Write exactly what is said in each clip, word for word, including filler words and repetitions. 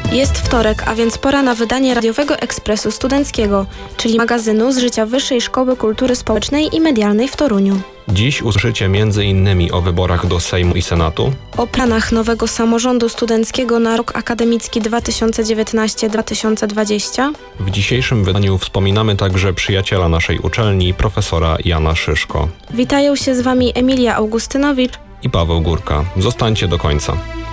Jest wtorek, a więc pora na wydanie Radiowego Ekspresu Studenckiego, czyli magazynu z życia Wyższej Szkoły Kultury Społecznej i Medialnej w Toruniu. Dziś usłyszycie między innymi o wyborach do Sejmu i Senatu, o planach nowego samorządu studenckiego na rok akademicki dwa tysiące dziewiętnasty dwa tysiące dwudziesty. W dzisiejszym wydaniu wspominamy także przyjaciela naszej uczelni, profesora Jana Szyszko. Witają się z Wami Emilia Augustynowicz i Paweł Górka. Zostańcie do końca.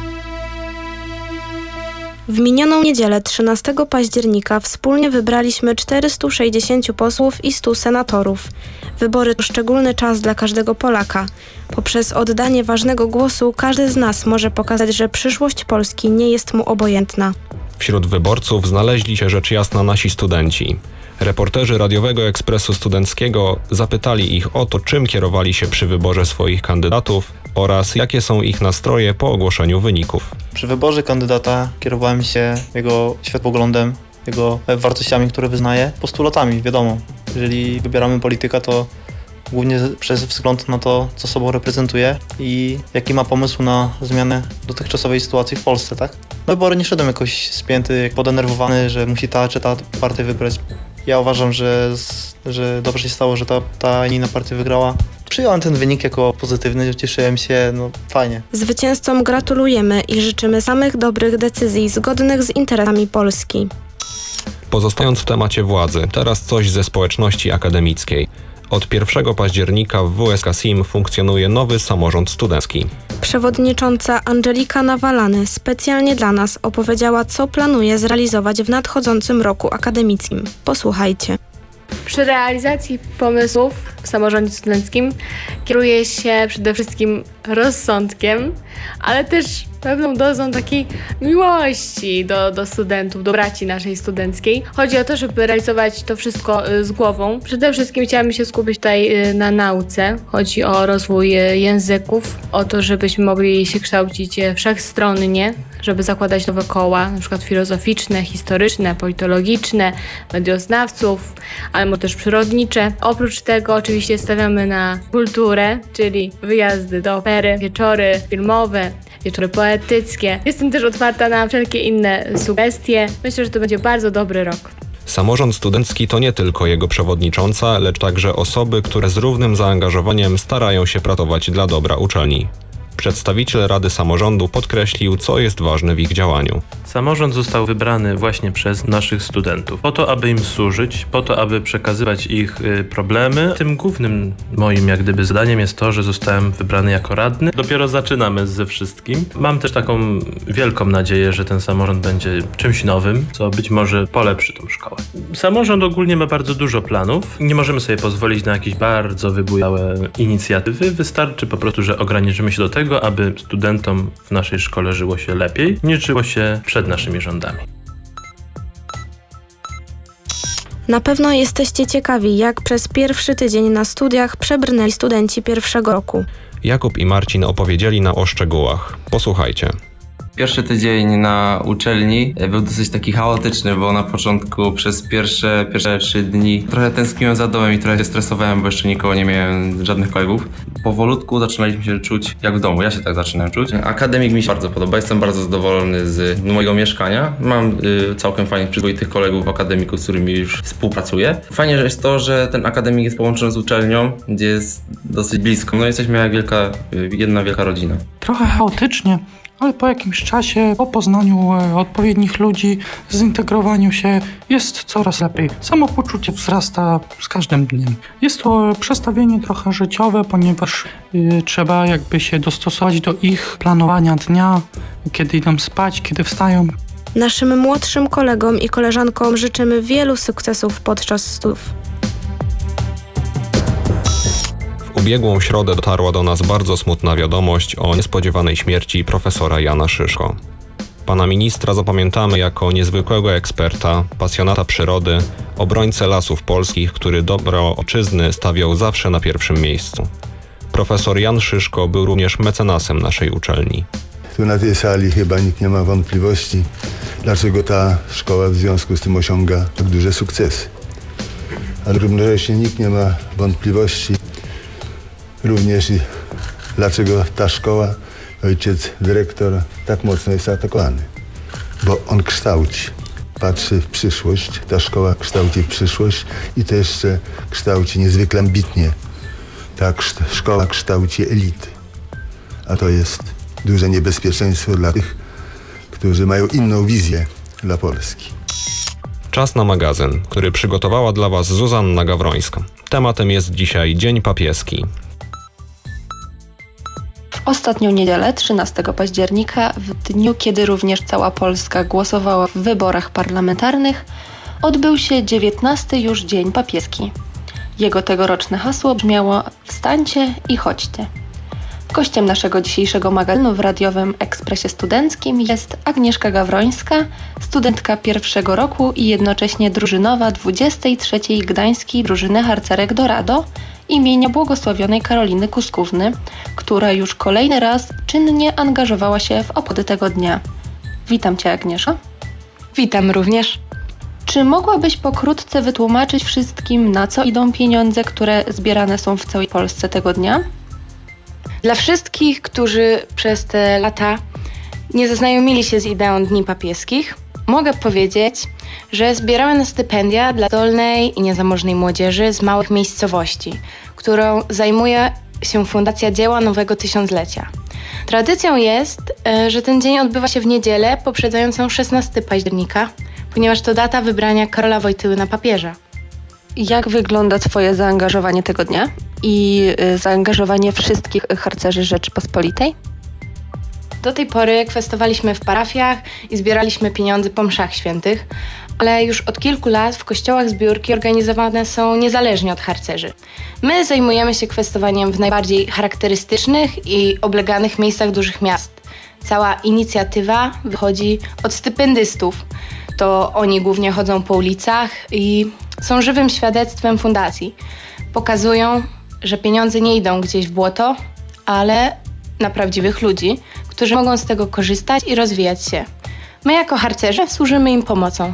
W minioną niedzielę trzynastego października wspólnie wybraliśmy czterystu sześćdziesięciu posłów i stu senatorów. Wybory to szczególny czas dla każdego Polaka. Poprzez oddanie ważnego głosu każdy z nas może pokazać, że przyszłość Polski nie jest mu obojętna. Wśród wyborców znaleźli się rzecz jasna nasi studenci. Reporterzy Radiowego Ekspresu Studenckiego zapytali ich o to, czym kierowali się przy wyborze swoich kandydatów oraz jakie są ich nastroje po ogłoszeniu wyników. Przy wyborze kandydata kierowałem się jego światopoglądem, jego wartościami, które wyznaje, postulatami, wiadomo. Jeżeli wybieramy polityka, to głównie przez wzgląd na to, co sobą reprezentuje i jaki ma pomysł na zmianę dotychczasowej sytuacji w Polsce, tak? Na wybory nie szedłem jakoś spięty, podenerwowany, że musi ta czy ta partia wybrać. Ja uważam, że, że dobrze się stało, że ta, ta inna partia wygrała. Przyjąłem ten wynik jako pozytywny, cieszyłem się, no fajnie. Zwycięzcom gratulujemy i życzymy samych dobrych decyzji zgodnych z interesami Polski. Pozostając w temacie władzy, teraz coś ze społeczności akademickiej. Od pierwszego października w W S K S I M funkcjonuje nowy samorząd studencki. Przewodnicząca Angelika Nawalany specjalnie dla nas opowiedziała, co planuje zrealizować w nadchodzącym roku akademickim. Posłuchajcie. Przy realizacji pomysłów w samorządzie studenckim kieruje się przede wszystkim rozsądkiem, ale też pewną dozą takiej miłości do, do studentów, do braci naszej studenckiej. Chodzi o to, żeby realizować to wszystko z głową. Przede wszystkim chciałabym się skupić tutaj na nauce. Chodzi o rozwój języków, o to, żebyśmy mogli się kształcić wszechstronnie, żeby zakładać nowe koła, na przykład filozoficzne, historyczne, politologiczne, medioznawców, ale może też przyrodnicze. Oprócz tego oczywiście stawiamy na kulturę, czyli wyjazdy do opery, wieczory filmowe, wieczory poetyckie. Jestem też otwarta na wszelkie inne sugestie. Myślę, że to będzie bardzo dobry rok. Samorząd studencki to nie tylko jego przewodnicząca, lecz także osoby, które z równym zaangażowaniem starają się pracować dla dobra uczelni. Przedstawiciel Rady Samorządu podkreślił, co jest ważne w ich działaniu. Samorząd został wybrany właśnie przez naszych studentów, po to, aby im służyć, po to, aby przekazywać ich y, problemy. Tym głównym moim jak gdyby zadaniem jest to, że zostałem wybrany jako radny. Dopiero zaczynamy ze wszystkim. Mam też taką wielką nadzieję, że ten samorząd będzie czymś nowym, co być może polepszy tą szkołę. Samorząd ogólnie ma bardzo dużo planów. Nie możemy sobie pozwolić na jakieś bardzo wybujałe inicjatywy. Wystarczy po prostu, że ograniczymy się do tego, aby studentom w naszej szkole żyło się lepiej, niż żyło się przed naszymi rządami. Na pewno jesteście ciekawi, jak przez pierwszy tydzień na studiach przebrnęli studenci pierwszego roku. Jakub i Marcin opowiedzieli nam o szczegółach. Posłuchajcie. Pierwszy tydzień na uczelni był dosyć taki chaotyczny, bo na początku przez pierwsze, pierwsze trzy dni trochę tęskniłem za domem i trochę się stresowałem, bo jeszcze nikogo nie miałem, żadnych kolegów. Powolutku zaczynaliśmy się czuć jak w domu, ja się tak zaczynałem czuć. Akademik mi się bardzo podoba, jestem bardzo zadowolony z mojego mieszkania. Mam y, całkiem fajnych, przyzwoitych kolegów akademików, z którymi już współpracuję. Fajnie jest to, że ten akademik jest połączony z uczelnią, gdzie jest dosyć blisko. No jesteśmy jak wielka, jedna wielka rodzina. Trochę chaotycznie, ale po jakimś czasie, po poznaniu e, odpowiednich ludzi, zintegrowaniu się jest coraz lepiej. Samopoczucie wzrasta z każdym dniem. Jest to przestawienie trochę życiowe, ponieważ y, trzeba jakby się dostosować do ich planowania dnia, kiedy idą spać, kiedy wstają. Naszym młodszym kolegom i koleżankom życzymy wielu sukcesów podczas studiów. W ubiegłą środę dotarła do nas bardzo smutna wiadomość o niespodziewanej śmierci profesora Jana Szyszko. Pana ministra zapamiętamy jako niezwykłego eksperta, pasjonata przyrody, obrońcę lasów polskich, który dobro ojczyzny stawiał zawsze na pierwszym miejscu. Profesor Jan Szyszko był również mecenasem naszej uczelni. Tu na tej sali chyba nikt nie ma wątpliwości, dlaczego ta szkoła w związku z tym osiąga tak duże sukcesy. Ale równocześnie nikt nie ma wątpliwości również i dlaczego ta szkoła, ojciec dyrektor tak mocno jest atakowany. bo on kształci. Patrzy w przyszłość, ta szkoła kształci w przyszłość i to jeszcze kształci niezwykle ambitnie. Ta kszt- szkoła kształci elity. A to jest duże niebezpieczeństwo dla tych, którzy mają inną wizję dla Polski. Czas na magazyn, który przygotowała dla Was Zuzanna Gawrońska. Tematem jest dzisiaj Dzień Papieski. W ostatnią niedzielę, trzynastego października, w dniu, kiedy również cała Polska głosowała w wyborach parlamentarnych, odbył się dziewiętnasty już Dzień Papieski. Jego tegoroczne hasło brzmiało: wstańcie i chodźcie. Gościem naszego dzisiejszego magazynu w radiowym Ekspresie Studenckim jest Agnieszka Gawrońska, studentka pierwszego roku i jednocześnie drużynowa dwudziestej trzeciej Gdańskiej Drużyny Harcerek Dorado imienia błogosławionej Karoliny Kuskówny, która już kolejny raz czynnie angażowała się w obchody tego dnia. Witam Cię, Agnieszka. Witam również. Czy mogłabyś pokrótce wytłumaczyć wszystkim, na co idą pieniądze, które zbierane są w całej Polsce tego dnia? Dla wszystkich, którzy przez te lata nie zaznajomili się z ideą Dni Papieskich, mogę powiedzieć, że zbieramy na stypendia dla zdolnej i niezamożnej młodzieży z małych miejscowości, którą zajmuje się Fundacja Dzieła Nowego Tysiąclecia. Tradycją jest, że ten dzień odbywa się w niedzielę poprzedzającą szesnastego października, ponieważ to data wybrania Karola Wojtyły na papieża. Jak wygląda Twoje zaangażowanie tego dnia i zaangażowanie wszystkich harcerzy Rzeczypospolitej? Do tej pory kwestowaliśmy w parafiach i zbieraliśmy pieniądze po mszach świętych, ale już od kilku lat w kościołach zbiórki organizowane są niezależnie od harcerzy. My zajmujemy się kwestowaniem w najbardziej charakterystycznych i obleganych miejscach dużych miast. Cała inicjatywa wychodzi od stypendystów. To oni głównie chodzą po ulicach i są żywym świadectwem fundacji. Pokazują, że pieniądze nie idą gdzieś w błoto, ale na prawdziwych ludzi, którzy mogą z tego korzystać i rozwijać się. My jako harcerze służymy im pomocą.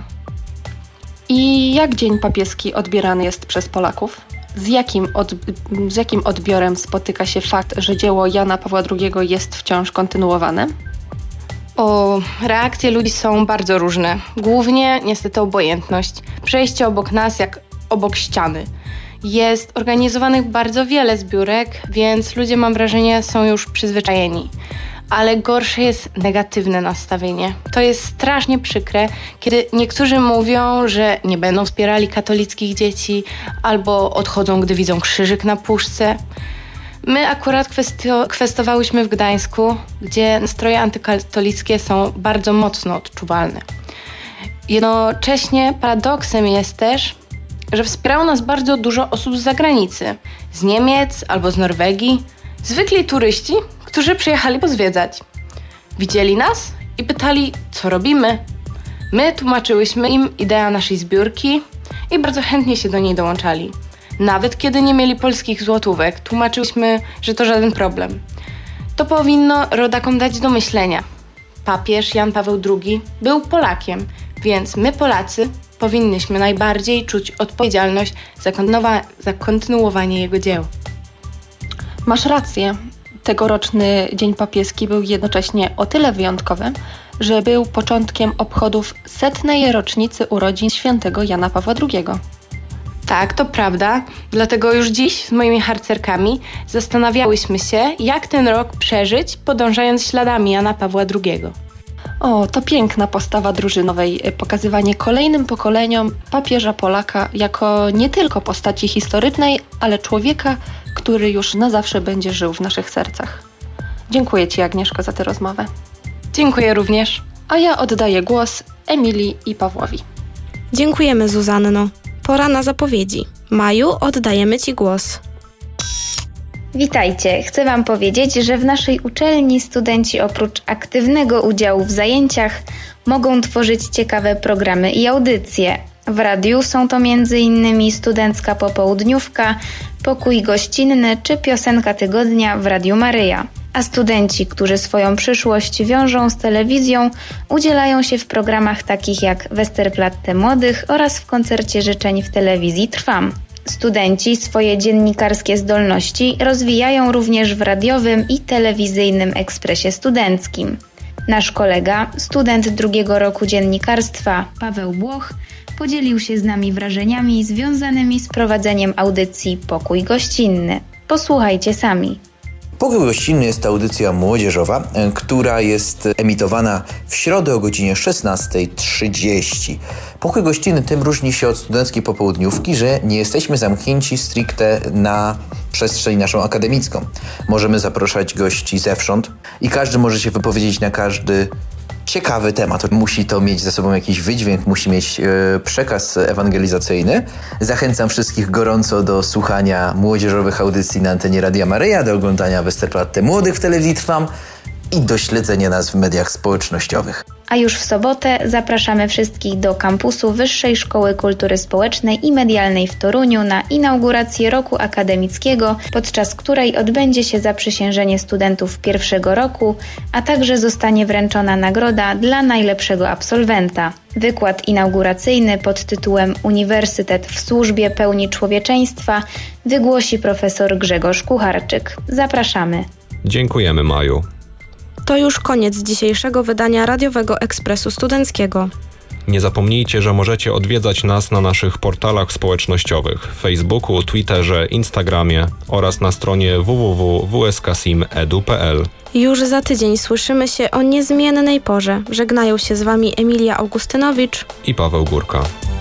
I jak Dzień Papieski odbierany jest przez Polaków? Z jakim, od, z jakim odbiorem spotyka się fakt, że dzieło Jana Pawła drugiego jest wciąż kontynuowane? O, reakcje ludzi są bardzo różne. Głównie niestety obojętność. Przejście obok nas jak obok ściany. Jest organizowanych bardzo wiele zbiórek, więc ludzie, mam wrażenie, są już przyzwyczajeni. Ale gorsze jest negatywne nastawienie. To jest strasznie przykre, kiedy niektórzy mówią, że nie będą wspierali katolickich dzieci albo odchodzą, gdy widzą krzyżyk na puszce. My akurat kwestio- kwestowałyśmy w Gdańsku, gdzie nastroje antykatolickie są bardzo mocno odczuwalne. Jednocześnie paradoksem jest też, że wspierało nas bardzo dużo osób z zagranicy, z Niemiec albo z Norwegii, zwykli turyści, którzy przyjechali pozwiedzać. Widzieli nas i pytali, co robimy. My tłumaczyłyśmy im ideę naszej zbiórki i bardzo chętnie się do niej dołączali. Nawet kiedy nie mieli polskich złotówek, tłumaczyłyśmy, że to żaden problem. To powinno rodakom dać do myślenia. Papież Jan Paweł drugi był Polakiem, więc my Polacy powinnyśmy najbardziej czuć odpowiedzialność za, kontynuowa- za kontynuowanie jego dzieł. Masz rację. Tegoroczny Dzień Papieski był jednocześnie o tyle wyjątkowy, że był początkiem obchodów setnej rocznicy urodzin świętego Jana Pawła drugiego. Tak, to prawda. Dlatego już dziś z moimi harcerkami zastanawiałyśmy się, jak ten rok przeżyć, podążając śladami Jana Pawła drugiego. O, to piękna postawa drużynowej, pokazywanie kolejnym pokoleniom papieża Polaka jako nie tylko postaci historycznej, ale człowieka, który już na zawsze będzie żył w naszych sercach. Dziękuję Ci, Agnieszko, za tę rozmowę. Dziękuję również. A ja oddaję głos Emilii i Pawłowi. Dziękujemy, Zuzanno. Pora na zapowiedzi. Maju, oddajemy Ci głos. Witajcie. Chcę Wam powiedzieć, że w naszej uczelni studenci oprócz aktywnego udziału w zajęciach mogą tworzyć ciekawe programy i audycje. W radiu są to między innymi Studencka Popołudniówka, Pokój Gościnny czy Piosenka Tygodnia w Radiu Maryja. A studenci, którzy swoją przyszłość wiążą z telewizją, udzielają się w programach takich jak Westerplatte Młodych oraz w koncercie życzeń w telewizji Trwam. Studenci swoje dziennikarskie zdolności rozwijają również w radiowym i telewizyjnym Ekspresie Studenckim. Nasz kolega, student drugiego roku dziennikarstwa, Paweł Błoch, podzielił się z nami wrażeniami związanymi z prowadzeniem audycji Pokój Gościnny. Posłuchajcie sami. Pokój Gościnny jest to audycja młodzieżowa, która jest emitowana w środę o godzinie szesnasta trzydzieści. Pokój Gościnny tym różni się od studenckiej popołudniówki, że nie jesteśmy zamknięci stricte na przestrzeń naszą akademicką. Możemy zapraszać gości zewsząd i każdy może się wypowiedzieć na każdy ciekawy temat. Musi to mieć ze sobą jakiś wydźwięk, musi mieć e, przekaz ewangelizacyjny. Zachęcam wszystkich gorąco do słuchania młodzieżowych audycji na antenie Radia Maryja, do oglądania Westerplatte Młodych w Telewizji Trwam i do śledzenia nas w mediach społecznościowych. A już w sobotę zapraszamy wszystkich do kampusu Wyższej Szkoły Kultury Społecznej i Medialnej w Toruniu na inaugurację roku akademickiego, podczas której odbędzie się zaprzysiężenie studentów pierwszego roku, a także zostanie wręczona nagroda dla najlepszego absolwenta. Wykład inauguracyjny pod tytułem Uniwersytet w służbie pełni człowieczeństwa wygłosi profesor Grzegorz Kucharczyk. Zapraszamy. Dziękujemy, Maju. To już koniec dzisiejszego wydania Radiowego Ekspresu Studenckiego. Nie zapomnijcie, że możecie odwiedzać nas na naszych portalach społecznościowych: Facebooku, Twitterze, Instagramie oraz na stronie w w w kropka w s k sim kropka e d u kropka p l. Już za tydzień słyszymy się o niezmiennej porze. Żegnają się z Wami Emilia Augustynowicz i Paweł Górka.